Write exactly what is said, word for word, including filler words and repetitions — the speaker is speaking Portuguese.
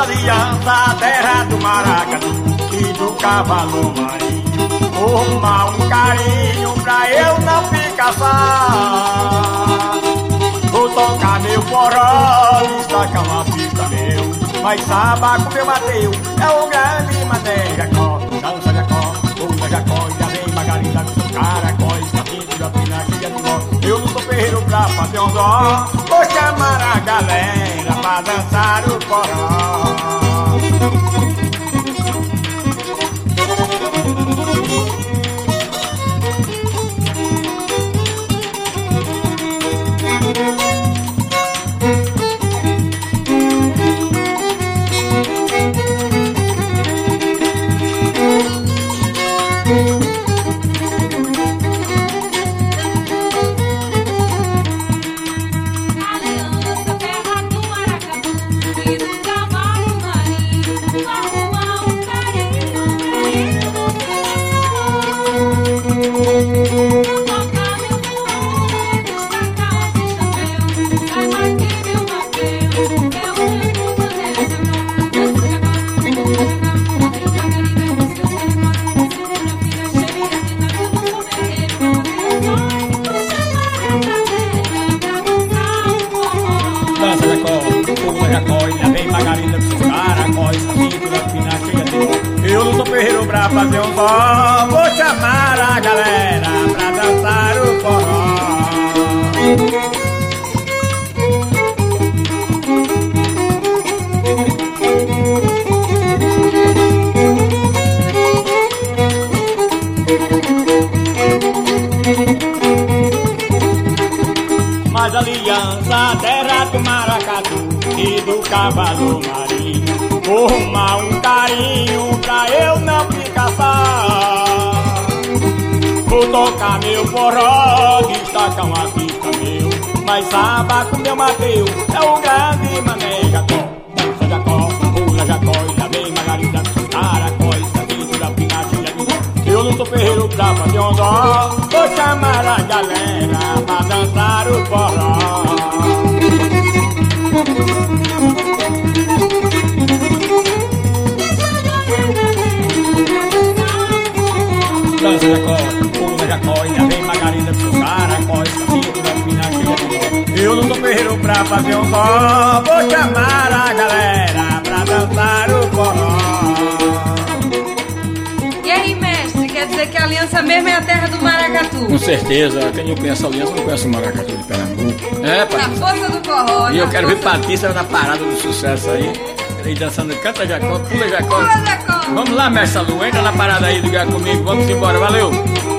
aliança, terra do maracatu e do cavalo marinho. Vou arrumar um carinho pra eu não ficar só. Vou tocar meu forró, destacar uma pista meu. Mas sabaco meu Mateu é o grande Mané Jacó. Dança Jacó, pula Jacó, já vem Margarida com seus caracóis. Capinho da pina, que é do nó. Eu não sou ferreiro pra fazer um dó. Vou chamar a galera pra dançar o forró. Eu não sou ferreiro pra fazer um dó. Vou chamar a galera pra dançar o forró. Mas aliança, terra do maracatu e do cavalo marinho. Vou arrumar um carinho pra eu não ficar só. Vou tocar meu forró, destacar uma pista meu. Mas sabaco meu Mateu é o grande Mané Jacó. Dança Jacó, pula Jacó, e já vem Margarida com seus caracóis. Capinho da pina, que é do nó. Eu não sou ferreiro pra fazer um dó. Vou chamar a galera pra dançar o forró. Dança Jacó, pula Jacó, e já vem Margarida com seus caracóis. Capinho da pina, que é do nó. Eu não sou ferreiro pra fazer um dó. Vou chamar a galera pra dançar o forró. E aí, mestre, quer dizer que a aliança mesmo é a terra do maracatu? Com certeza, quem não conhece a aliança não conhece o maracatu de Pernambuco. É, Na força do forró. E eu na quero ver força- Patrícia na parada do sucesso aí. Aí dançando Canta Jacó, Pula Jacó. Pula Jacó. Vamos lá, mestre Lu, entra na parada aí do Gá comigo, vamos embora, valeu!